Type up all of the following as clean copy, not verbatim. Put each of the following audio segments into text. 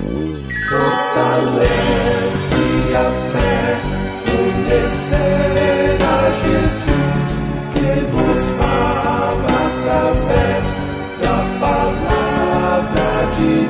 Fortalece a fé, conhecer a Jesus, que nos fala através da palavra de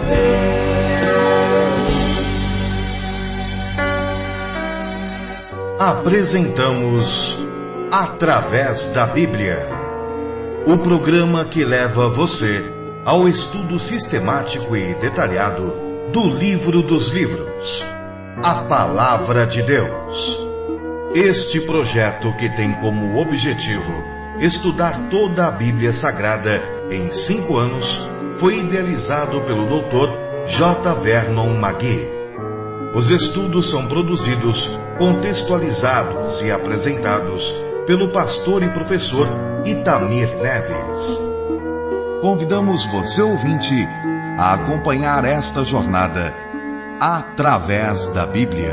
Deus. Apresentamos Através da Bíblia, o programa que leva você ao estudo sistemático e detalhado do livro dos livros, a Palavra de Deus. Este projeto, que tem como objetivo estudar toda a Bíblia Sagrada em 5 anos, foi idealizado pelo Dr. J. Vernon McGee. Os estudos são produzidos, contextualizados e apresentados pelo pastor e professor Itamir Neves. Convidamos você, ouvinte, a acompanhar esta jornada através da Bíblia.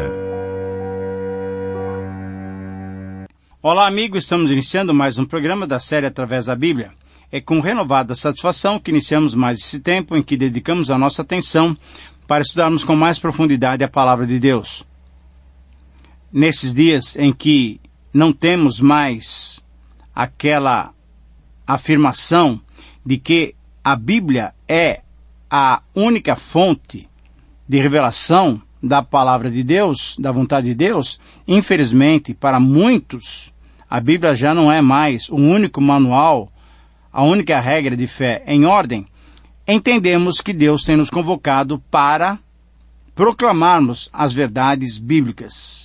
Olá, amigo, estamos iniciando mais um programa da série Através da Bíblia. É com renovada satisfação que iniciamos mais esse tempo em que dedicamos a nossa atenção para estudarmos com mais profundidade a Palavra de Deus. Nesses dias em que não temos mais aquela afirmação de que a Bíblia é a única fonte de revelação da Palavra de Deus, da vontade de Deus, infelizmente, para muitos, a Bíblia já não é mais o único manual, a única regra de fé em ordem. Entendemos que Deus tem nos convocado para proclamarmos as verdades bíblicas.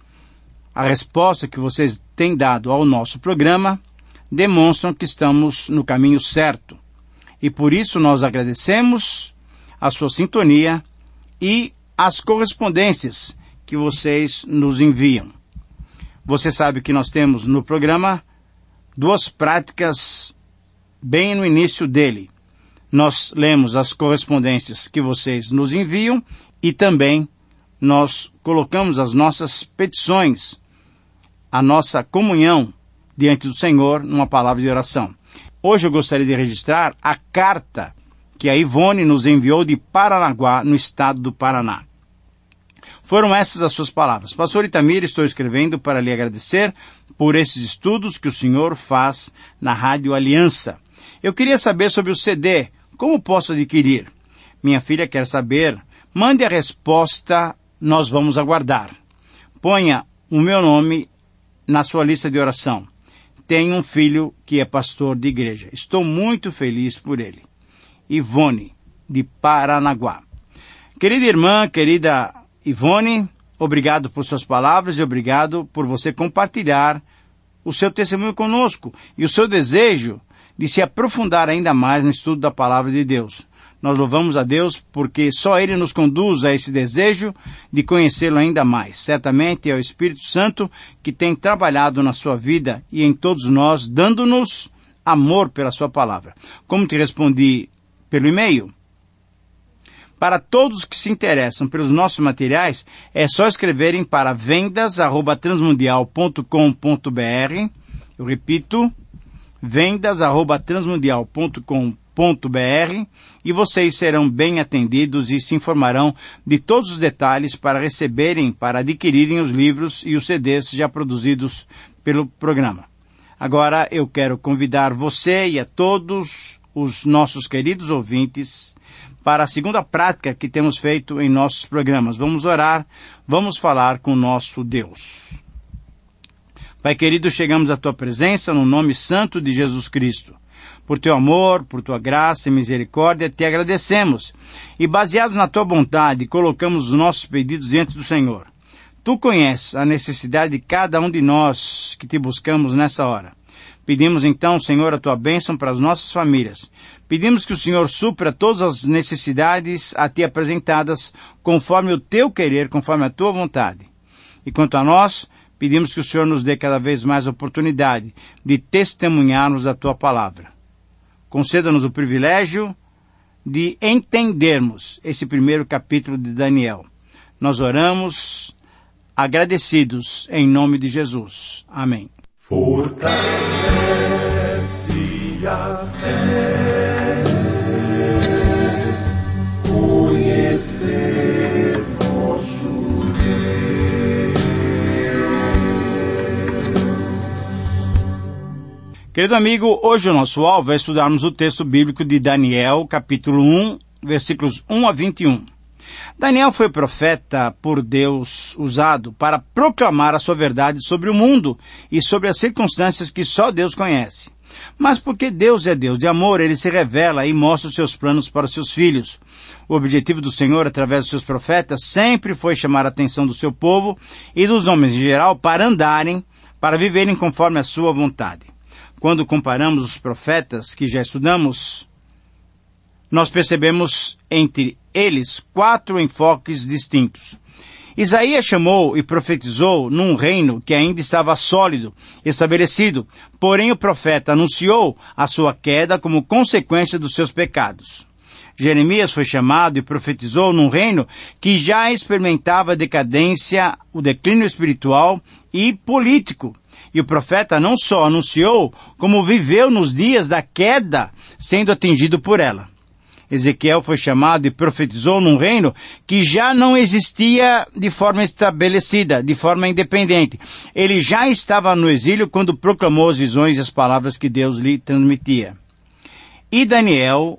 A resposta que vocês têm dado ao nosso programa demonstram que estamos no caminho certo. E por isso nós agradecemos a sua sintonia e as correspondências que vocês nos enviam. Você sabe que nós temos no programa 2 práticas bem no início dele. Nós lemos as correspondências que vocês nos enviam e também nós colocamos as nossas petições, a nossa comunhão diante do Senhor numa palavra de oração. Hoje eu gostaria de registrar a carta que a Ivone nos enviou de Paranaguá, no estado do Paraná. Foram essas as suas palavras. Pastor Itamir, estou escrevendo para lhe agradecer por esses estudos que o senhor faz na Rádio Aliança. Eu queria saber sobre o CD. Como posso adquirir? Minha filha quer saber. Mande a resposta, nós vamos aguardar. Ponha o meu nome na sua lista de oração. Tenho um filho que é pastor de igreja. Estou muito feliz por ele. Ivone, de Paranaguá. Querida irmã, querida Ivone, obrigado por suas palavras e obrigado por você compartilhar o seu testemunho conosco e o seu desejo de se aprofundar ainda mais no estudo da Palavra de Deus. Nós louvamos a Deus porque só Ele nos conduz a esse desejo de conhecê-lo ainda mais. Certamente é o Espírito Santo que tem trabalhado na sua vida e em todos nós, dando-nos amor pela sua palavra. Como te respondi pelo e-mail, para todos que se interessam pelos nossos materiais, é só escreverem para vendas@transmundial.com.br. Eu repito, vendas@transmundial.com.br, e vocês serão bem atendidos e se informarão de todos os detalhes para receberem, para adquirirem os livros e os CDs já produzidos pelo programa. Agora eu quero convidar você e a todos os nossos queridos ouvintes para a segunda prática que temos feito em nossos programas. Vamos orar, vamos falar com o nosso Deus. Pai querido, chegamos à tua presença no nome santo de Jesus Cristo. Por teu amor, por tua graça e misericórdia, te agradecemos. E baseados na tua bondade, colocamos os nossos pedidos diante do Senhor. Tu conheces a necessidade de cada um de nós que te buscamos nessa hora. Pedimos então, Senhor, a tua bênção para as nossas famílias. Pedimos que o Senhor supra todas as necessidades a ti apresentadas, conforme o teu querer, conforme a tua vontade. E quanto a nós, pedimos que o Senhor nos dê cada vez mais oportunidade de testemunharmos a tua palavra. Conceda-nos o privilégio de entendermos esse primeiro capítulo de Daniel. Nós oramos agradecidos em nome de Jesus. Amém. Fortalece a fé, conhecer Querido amigo, hoje o nosso alvo é estudarmos o texto bíblico de Daniel, capítulo 1, versículos 1 a 21. Daniel foi profeta por Deus usado para proclamar a sua verdade sobre o mundo e sobre as circunstâncias que só Deus conhece. Mas porque Deus é Deus de amor, ele se revela e mostra os seus planos para os seus filhos. O objetivo do Senhor, através dos seus profetas, sempre foi chamar a atenção do seu povo e dos homens em geral para andarem, para viverem conforme a sua vontade. Quando comparamos os profetas que já estudamos, nós percebemos entre eles 4 enfoques distintos. Isaías chamou e profetizou num reino que ainda estava sólido, estabelecido, porém o profeta anunciou a sua queda como consequência dos seus pecados. Jeremias foi chamado e profetizou num reino que já experimentava a decadência, o declínio espiritual e político. E o profeta não só anunciou, como viveu nos dias da queda, sendo atingido por ela. Ezequiel foi chamado e profetizou num reino que já não existia de forma estabelecida, de forma independente. Ele já estava no exílio quando proclamou as visões e as palavras que Deus lhe transmitia. E Daniel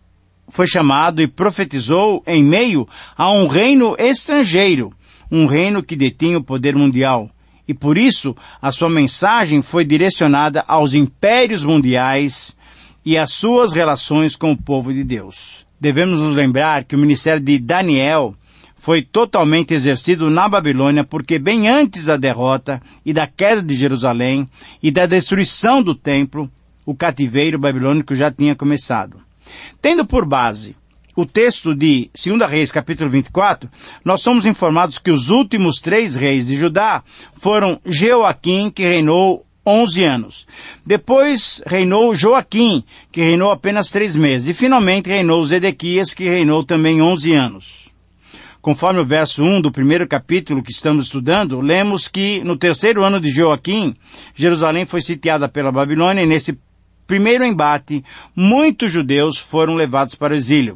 foi chamado e profetizou em meio a um reino estrangeiro, um reino que detinha o poder mundial. E por isso, a sua mensagem foi direcionada aos impérios mundiais e às suas relações com o povo de Deus. Devemos nos lembrar que o ministério de Daniel foi totalmente exercido na Babilônia, porque bem antes da derrota e da queda de Jerusalém e da destruição do templo, o cativeiro babilônico já tinha começado. Tendo por base o texto de 2 Reis, capítulo 24, nós somos informados que os últimos 3 reis de Judá foram Jeoaquim, que reinou 11 anos. Depois reinou Joaquim, que reinou apenas 3 meses. E finalmente reinou Zedequias, que reinou também 11 anos. Conforme o verso 1 do primeiro capítulo que estamos estudando, lemos que no 3º ano de Joaquim, Jerusalém foi sitiada pela Babilônia e nesse primeiro embate, muitos judeus foram levados para o exílio.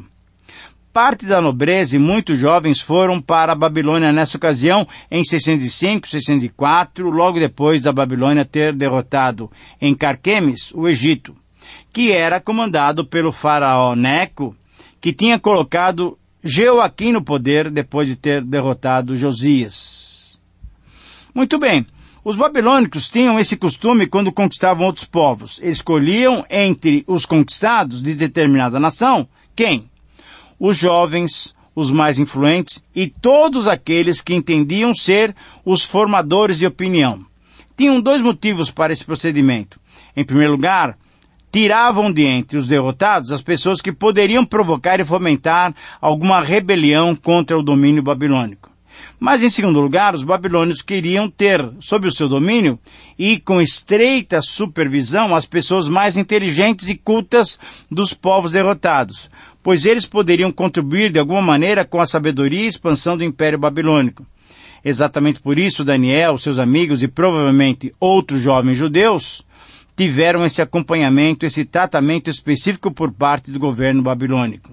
Parte da nobreza e muitos jovens foram para a Babilônia nessa ocasião em 605, 604, logo depois da Babilônia ter derrotado em Carquemes o Egito, que era comandado pelo faraó Neco, que tinha colocado Jeoaquim no poder depois de ter derrotado Josias. Muito bem, os babilônicos tinham esse costume quando conquistavam outros povos. Eles escolhiam entre os conquistados de determinada nação, quem? Os jovens, os mais influentes e todos aqueles que entendiam ser os formadores de opinião. Tinham 2 motivos para esse procedimento. Em primeiro lugar, tiravam de entre os derrotados as pessoas que poderiam provocar e fomentar alguma rebelião contra o domínio babilônico. Mas, em segundo lugar, os babilônios queriam ter sob o seu domínio e com estreita supervisão as pessoas mais inteligentes e cultas dos povos derrotados, pois eles poderiam contribuir de alguma maneira com a sabedoria e expansão do Império Babilônico. Exatamente por isso, Daniel, seus amigos e provavelmente outros jovens judeus tiveram esse acompanhamento, esse tratamento específico por parte do governo babilônico.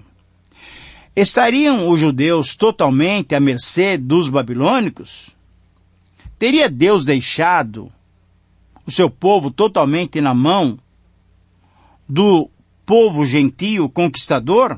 Estariam os judeus totalmente à mercê dos babilônicos? Teria Deus deixado o seu povo totalmente na mão do povo gentio conquistador?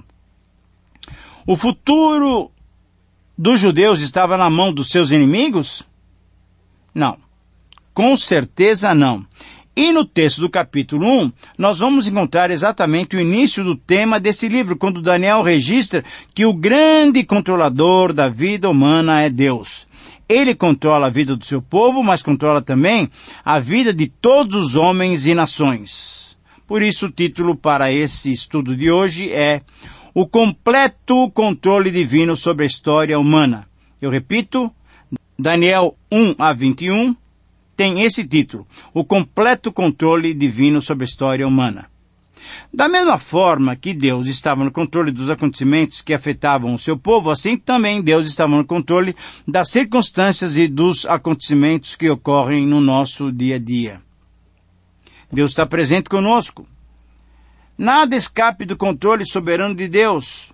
O futuro dos judeus estava na mão dos seus inimigos? Não. Com certeza não. E no texto do capítulo 1, nós vamos encontrar exatamente o início do tema desse livro, quando Daniel registra que o grande controlador da vida humana é Deus. Ele controla a vida do seu povo, mas controla também a vida de todos os homens e nações. Por isso o título para esse estudo de hoje é O Completo Controle Divino sobre a História Humana. Eu repito, Daniel 1 a 21, tem esse título, O Completo Controle Divino sobre a História Humana. Da mesma forma que Deus estava no controle dos acontecimentos que afetavam o seu povo, assim também Deus estava no controle das circunstâncias e dos acontecimentos que ocorrem no nosso dia a dia. Deus está presente conosco. Nada escape do controle soberano de Deus.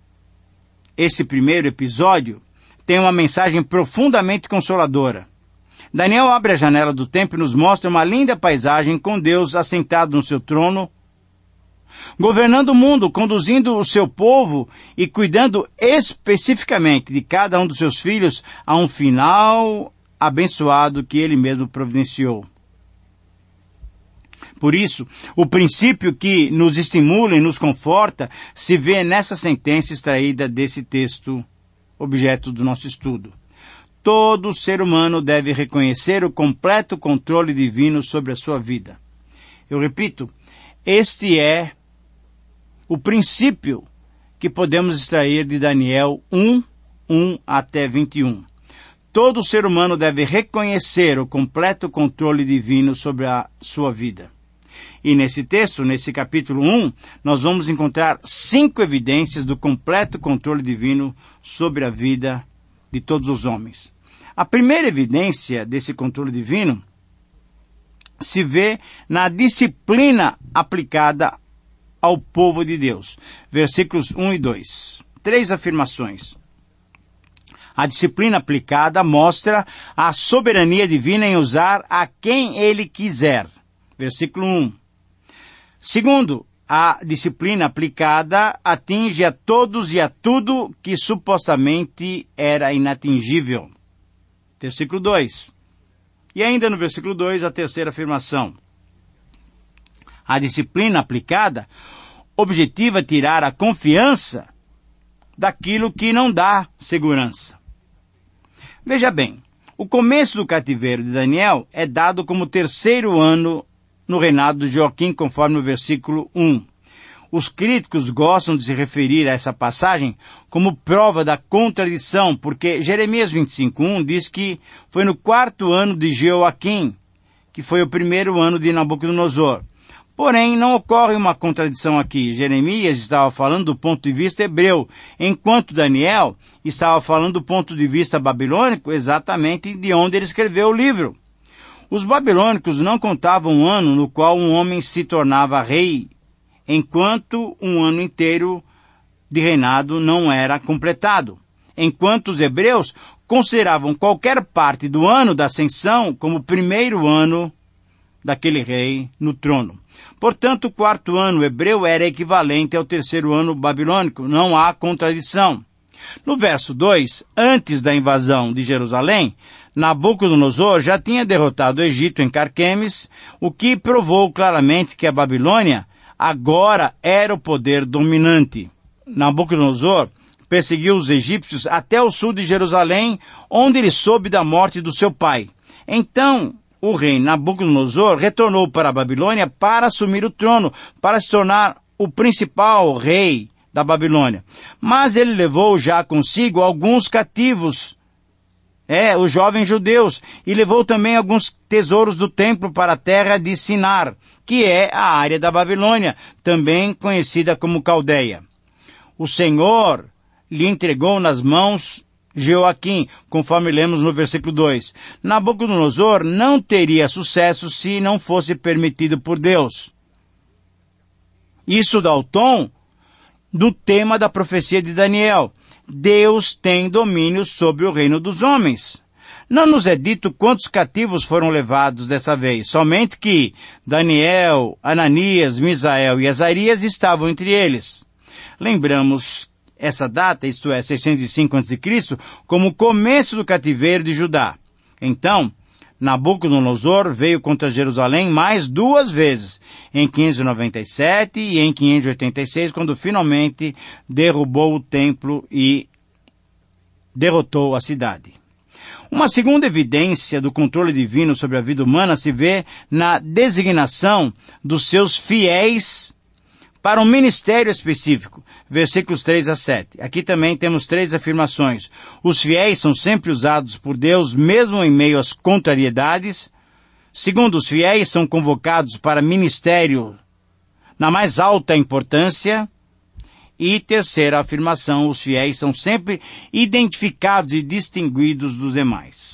Esse primeiro episódio tem uma mensagem profundamente consoladora. Daniel abre a janela do templo e nos mostra uma linda paisagem com Deus assentado no seu trono, governando o mundo, conduzindo o seu povo e cuidando especificamente de cada um dos seus filhos a um final abençoado que ele mesmo providenciou. Por isso, o princípio que nos estimula e nos conforta se vê nessa sentença extraída desse texto, objeto do nosso estudo. Todo ser humano deve reconhecer o completo controle divino sobre a sua vida. Eu repito, este é o princípio que podemos extrair de Daniel 1 até 21. Todo ser humano deve reconhecer o completo controle divino sobre a sua vida. E nesse texto, nesse capítulo 1, nós vamos encontrar 5 evidências do completo controle divino sobre a vida de todos os homens. A primeira evidência desse controle divino se vê na disciplina aplicada ao povo de Deus. Versículos 1 e 2. 3 afirmações. A disciplina aplicada mostra a soberania divina em usar a quem ele quiser. Versículo 1. Segundo, a disciplina aplicada atinge a todos e a tudo que supostamente era inatingível. Versículo 2. E ainda no versículo 2, a terceira afirmação. A disciplina aplicada objetiva tirar a confiança daquilo que não dá segurança. Veja bem, o começo do cativeiro de Daniel é dado como 3º ano no reinado de Joaquim, conforme o versículo 1. Os críticos gostam de se referir a essa passagem como prova da contradição, porque Jeremias 25:1 diz que foi no 4º ano de Joaquim, que foi o 1º ano de Nabucodonosor. Porém, não ocorre uma contradição aqui. Jeremias estava falando do ponto de vista hebreu, enquanto Daniel estava falando do ponto de vista babilônico, exatamente de onde ele escreveu o livro. Os babilônicos não contavam um ano no qual um homem se tornava rei, enquanto um ano inteiro de reinado não era completado. Enquanto os hebreus consideravam qualquer parte do ano da ascensão como o 1º ano daquele rei no trono. Portanto, o 4º ano hebreu era equivalente ao 3º ano babilônico. Não há contradição. No verso 2, antes da invasão de Jerusalém, Nabucodonosor já tinha derrotado o Egito em Carquemes, o que provou claramente que a Babilônia agora era o poder dominante. Nabucodonosor perseguiu os egípcios até o sul de Jerusalém, onde ele soube da morte do seu pai. Então, o rei Nabucodonosor retornou para a Babilônia para assumir o trono, para se tornar o principal rei da Babilônia. Mas ele levou já consigo alguns cativos, os jovens judeus, e levou também alguns tesouros do templo para a terra de Sinar, que é a área da Babilônia, também conhecida como Caldeia. O Senhor lhe entregou nas mãos Joaquim, conforme lemos no versículo 2. Nabucodonosor não teria sucesso se não fosse permitido por Deus. Isso dá o tom do tema da profecia de Daniel. Deus tem domínio sobre o reino dos homens. Não nos é dito quantos cativos foram levados dessa vez, somente que Daniel, Ananias, Misael e Azarias estavam entre eles. Lembramos essa data, isto é, 605 a.C., como o começo do cativeiro de Judá. Então, Nabucodonosor veio contra Jerusalém mais 2 vezes, em 597 e em 586, quando finalmente derrubou o templo e derrotou a cidade. Uma segunda evidência do controle divino sobre a vida humana se vê na designação dos seus fiéis para um ministério específico, versículos 3 a 7. Aqui também temos 3 afirmações. Os fiéis são sempre usados por Deus, mesmo em meio às contrariedades. Segundo, os fiéis são convocados para ministério na mais alta importância. E terceira afirmação, os fiéis são sempre identificados e distinguidos dos demais.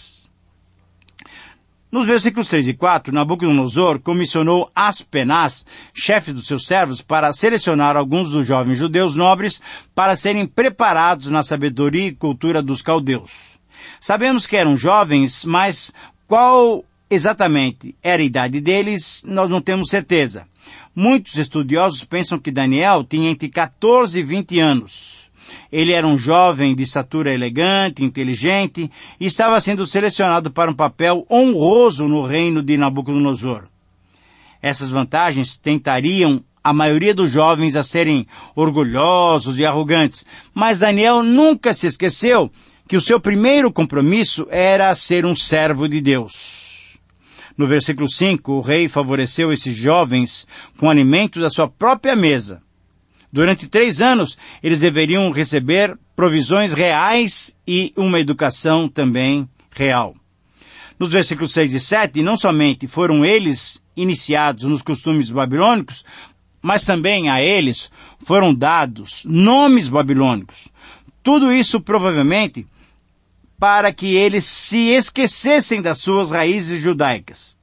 Nos versículos 3 e 4, Nabucodonosor comissionou Aspenaz, chefe dos seus servos, para selecionar alguns dos jovens judeus nobres para serem preparados na sabedoria e cultura dos caldeus. Sabemos que eram jovens, mas Qual exatamente era a idade deles, nós não temos certeza. Muitos estudiosos pensam que Daniel tinha entre 14 e 20 anos. Ele era um jovem de estatura elegante, inteligente, e estava sendo selecionado para um papel honroso no reino de Nabucodonosor. Essas vantagens tentariam a maioria dos jovens a serem orgulhosos e arrogantes, mas Daniel nunca se esqueceu que o seu primeiro compromisso era ser um servo de Deus. No versículo 5, o rei favoreceu esses jovens com alimentos da sua própria mesa. Durante 3 anos, eles deveriam receber provisões reais e uma educação também real. Nos versículos 6 e 7, não somente foram eles iniciados nos costumes babilônicos, mas também a eles foram dados nomes babilônicos. Tudo isso provavelmente para que eles se esquecessem das suas raízes judaicas.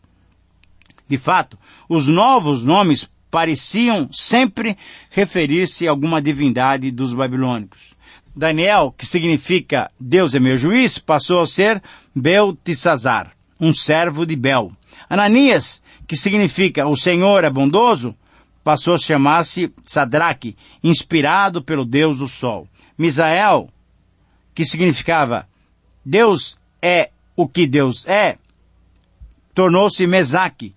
De fato, os novos nomes pareciam sempre referir-se a alguma divindade dos babilônicos. Daniel, que significa Deus é meu juiz, passou a ser Beltesazar, um servo de Bel. Ananias, que significa o Senhor é bondoso, passou a chamar-se Sadraque, inspirado pelo Deus do Sol. Misael, que significava Deus é o que Deus é, tornou-se Mesaque,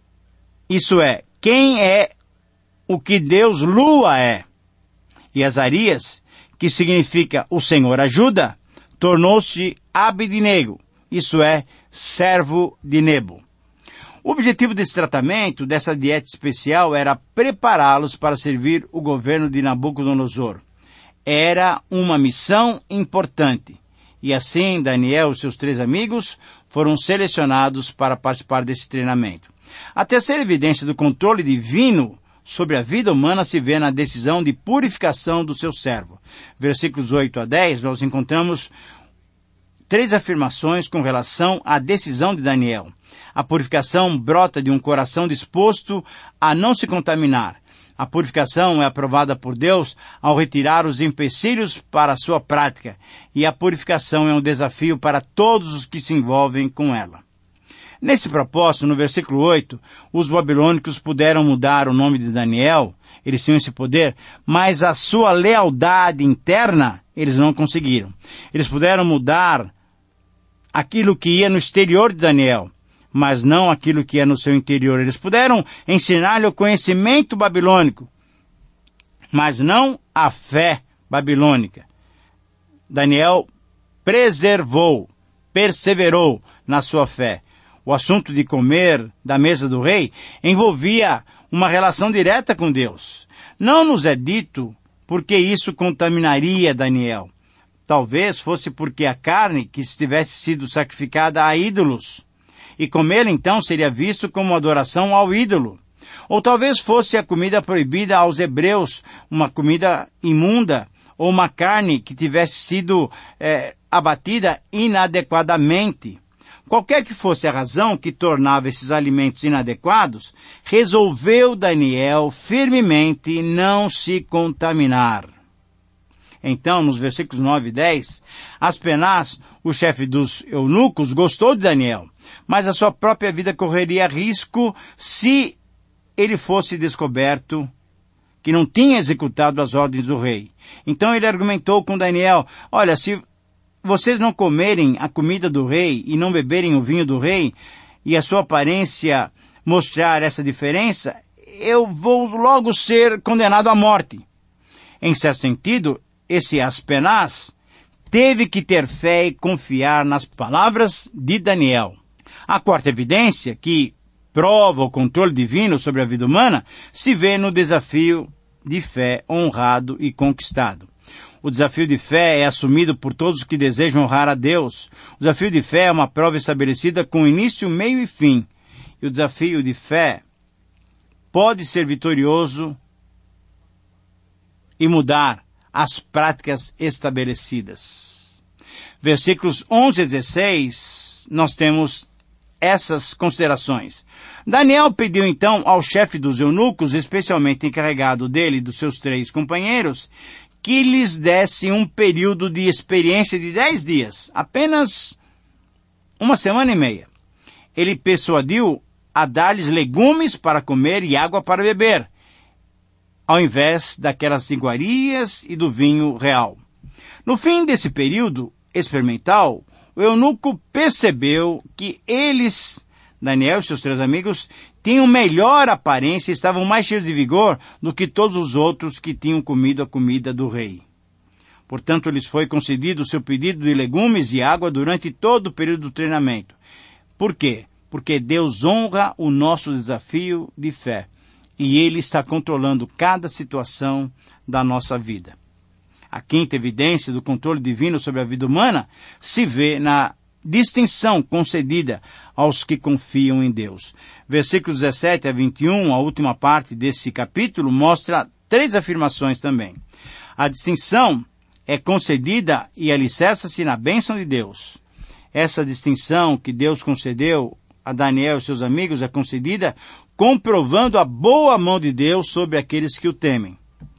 isso é, quem é o que Deus Lua é. E Azarias, que significa o Senhor ajuda, tornou-se Abednego, isso é, servo de Nebo. O objetivo desse tratamento, dessa dieta especial, era prepará-los para servir o governo de Nabucodonosor. Era uma missão importante. E assim, Daniel e seus 3 amigos foram selecionados para participar desse treinamento. A terceira evidência do controle divino sobre a vida humana se vê na decisão de purificação do seu servo. Versículos 8 a 10, nós encontramos 3 afirmações com relação à decisão de Daniel. A purificação brota de um coração disposto a não se contaminar. A purificação é aprovada por Deus ao retirar os empecilhos para a sua prática, e a purificação é um desafio para todos os que se envolvem com ela. Nesse propósito, no versículo 8, os babilônicos puderam mudar o nome de Daniel, eles tinham esse poder, mas a sua lealdade interna eles não conseguiram. Eles puderam mudar aquilo que ia no exterior de Daniel, mas não aquilo que é no seu interior. Eles puderam ensinar-lhe o conhecimento babilônico, mas não a fé babilônica. Daniel perseverou na sua fé. O assunto de comer da mesa do rei envolvia uma relação direta com Deus. Não nos é dito porque isso contaminaria Daniel. Talvez fosse porque a carne que tivesse sido sacrificada a ídolos, e comer então seria visto como adoração ao ídolo. Ou talvez fosse a comida proibida aos hebreus, uma comida imunda, ou uma carne que tivesse sido abatida inadequadamente. Qualquer que fosse a razão que tornava esses alimentos inadequados, resolveu Daniel firmemente não se contaminar. Então, nos versículos 9 e 10, Aspenaz, o chefe dos eunucos, gostou de Daniel, mas a sua própria vida correria risco se ele fosse descoberto que não tinha executado as ordens do rei. Então ele argumentou com Daniel: olha, se vocês não comerem a comida do rei e não beberem o vinho do rei, e a sua aparência mostrar essa diferença, eu vou logo ser condenado à morte. Em certo sentido, esse Aspenaz teve que ter fé e confiar nas palavras de Daniel. A quarta evidência, que prova o controle divino sobre a vida humana, se vê no desafio de fé honrado e conquistado. O desafio de fé é assumido por todos que desejam honrar a Deus. O desafio de fé é uma prova estabelecida com início, meio e fim. E o desafio de fé pode ser vitorioso e mudar as práticas estabelecidas. Versículos 11 a 16, nós temos essas considerações. Daniel pediu então ao chefe dos eunucos, especialmente encarregado dele e dos seus 3 companheiros, que lhes desse um período de experiência de 10 dias, apenas 1 semana e meia. ele persuadiu a dar-lhes legumes para comer e água para beber, ao invés daquelas iguarias e do vinho real. No fim desse período experimental, o eunuco percebeu que eles, Daniel e seus 3 amigos, tinham melhor aparência e estavam mais cheios de vigor do que todos os outros que tinham comido a comida do rei. Portanto, lhes foi concedido o seu pedido de legumes e água durante todo o período do treinamento. Por quê? Porque Deus honra o nosso desafio de fé e Ele está controlando cada situação da nossa vida. A quinta evidência do controle divino sobre a vida humana se vê na distinção concedida aos que confiam em Deus. Versículos 17 a 21, a última parte desse capítulo, mostra 3 afirmações também. A distinção é concedida e alicerça-se na bênção de Deus. Essa distinção que Deus concedeu a Daniel e seus amigos é concedida comprovando a boa mão de Deus sobre aqueles que o temem.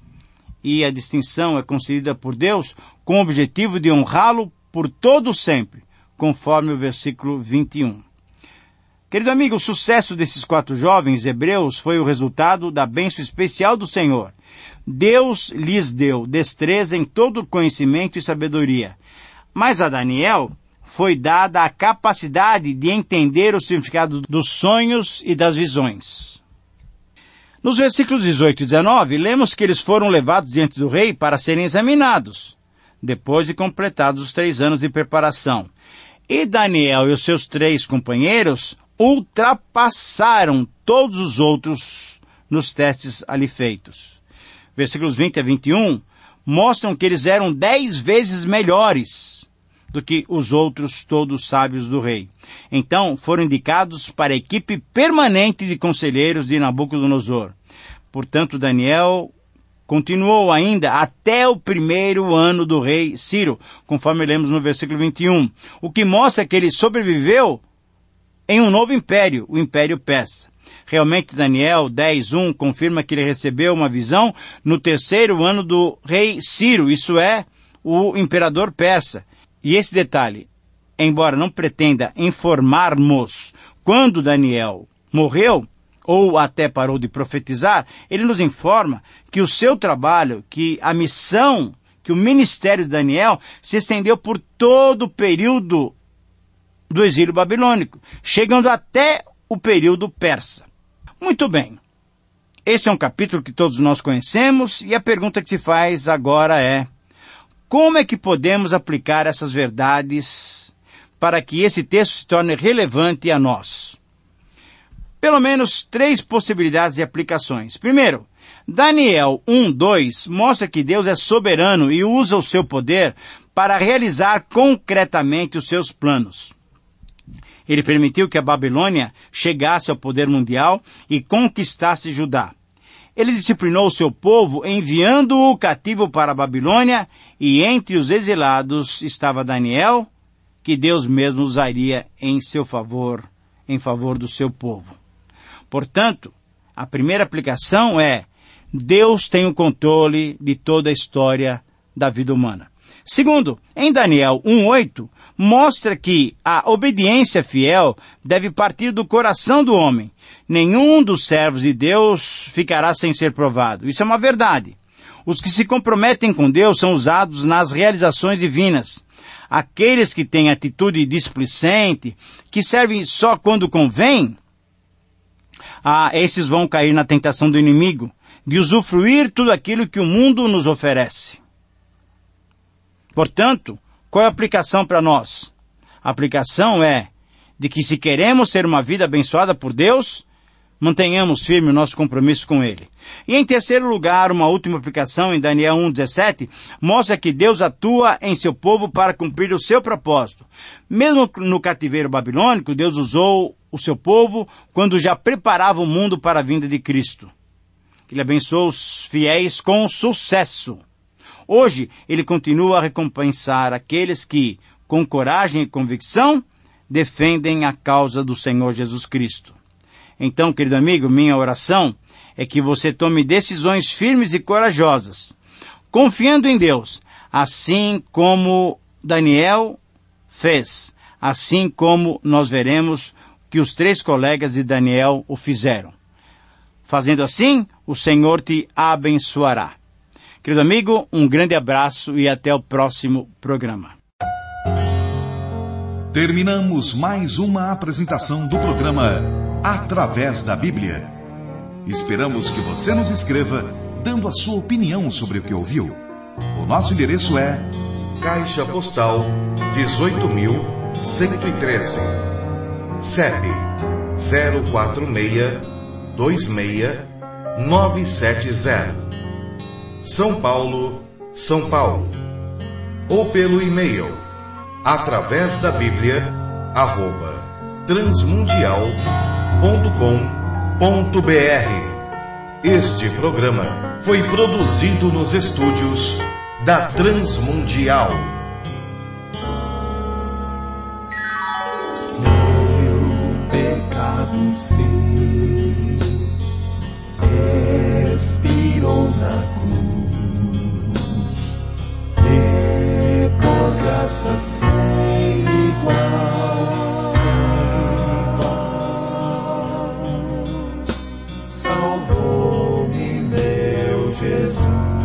E a distinção é concedida por Deus com o objetivo de honrá-lo por todo sempre, conforme o versículo 21. Querido amigo, o sucesso desses 4 jovens hebreus foi o resultado da bênção especial do Senhor. Deus lhes deu destreza em todo conhecimento e sabedoria. Mas a Daniel foi dada a capacidade de entender o significado dos sonhos e das visões. Nos versículos 18 e 19, lemos que eles foram levados diante do rei para serem examinados, depois de completados os 3 anos de preparação. E Daniel e os seus 3 companheiros ultrapassaram todos os outros nos testes ali feitos. Versículos 20 a 21 mostram que eles eram 10 vezes melhores do que os outros todos sábios do rei. Então foram indicados para a equipe permanente de conselheiros de Nabucodonosor. Portanto, Daniel continuou ainda até o 1º ano do rei Ciro, conforme lemos no versículo 21, o que mostra que ele sobreviveu em um novo império, o Império Persa. Realmente, Daniel 10:1 confirma que ele recebeu uma visão no 3º ano do rei Ciro, isso é, o imperador persa. E esse detalhe, embora não pretenda informar-nos quando Daniel morreu, ou até parou de profetizar, ele nos informa que o seu trabalho, que a missão, que o ministério de Daniel se estendeu por todo o período do exílio babilônico, chegando até o período persa. Muito bem. Esse é um capítulo que todos nós conhecemos e a pergunta que se faz agora é: como é que podemos aplicar essas verdades para que esse texto se torne relevante a nós? Pelo menos 3 possibilidades de aplicações. Primeiro, Daniel 1:2 mostra que Deus é soberano e usa o seu poder para realizar concretamente os seus planos. Ele permitiu que a Babilônia chegasse ao poder mundial e conquistasse Judá. Ele disciplinou o seu povo enviando-o cativo para a Babilônia, e entre os exilados estava Daniel, que Deus mesmo usaria em seu favor, em favor do seu povo. Portanto, a primeira aplicação é: Deus tem o controle de toda a história da vida humana. Segundo, em Daniel 1:8, mostra que a obediência fiel deve partir do coração do homem. Nenhum dos servos de Deus ficará sem ser provado. Isso é uma verdade. Os que se comprometem com Deus são usados nas realizações divinas. Aqueles que têm atitude displicente, que servem só quando convém, esses vão cair na tentação do inimigo de usufruir tudo aquilo que o mundo nos oferece. Portanto, qual é a aplicação para nós? A aplicação é de que, se queremos ter uma vida abençoada por Deus, mantenhamos firme o nosso compromisso com Ele. E em terceiro lugar, uma última aplicação em Daniel 1:17, mostra que Deus atua em seu povo para cumprir o seu propósito. Mesmo no cativeiro babilônico, Deus usou o seu povo quando já preparava o mundo para a vinda de Cristo. Ele abençoou os fiéis com sucesso. Hoje, Ele continua a recompensar aqueles que, com coragem e convicção, defendem a causa do Senhor Jesus Cristo. Então, querido amigo, minha oração é que você tome decisões firmes e corajosas, confiando em Deus, assim como Daniel fez, assim como nós veremos que os 3 colegas de Daniel o fizeram. Fazendo assim, o Senhor te abençoará. Querido amigo, um grande abraço e até o próximo programa. Terminamos mais uma apresentação do programa Através da Bíblia. Esperamos que você nos escreva, dando a sua opinião sobre o que ouviu. O nosso endereço é Caixa Postal 18.113, CEP 04626-970, São Paulo, São Paulo. Ou pelo e-mail através da Bíblia @transmundial.com.br. Este programa foi produzido nos estúdios da Transmundial. Meu pecado sim expirou na cruz, e por graça sem igual, salvou-me meu Jesus.